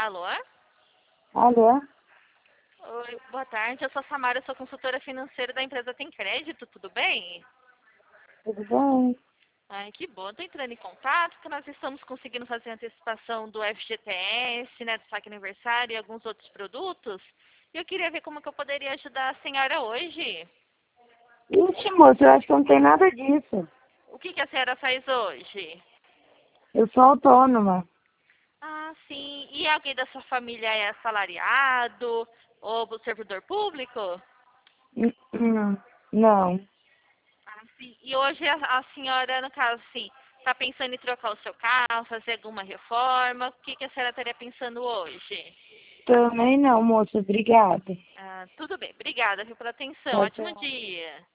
Alô? Alô? Oi, boa tarde. Eu sou a Samara, eu sou consultora financeira da empresa Tem Crédito, tudo bem? Tudo bem? Ai, que bom. Estou entrando em contato, que nós estamos conseguindo fazer a antecipação do FGTS, né, do saque aniversário e alguns outros produtos. E eu queria ver como que eu poderia ajudar a senhora hoje. Ixi, moça, eu acho que não tem nada disso. O que a senhora faz hoje? Eu sou autônoma. Ah, sim. E alguém da sua família é assalariado ou servidor público? Não. Ah, sim. E hoje a senhora, no caso, assim, está pensando em trocar o seu carro, fazer alguma reforma? O que a senhora estaria pensando hoje? Também não, moça. Obrigada. Ah, tudo bem. Obrigada, viu, pela atenção. Tchau, Ótimo tchau. dia.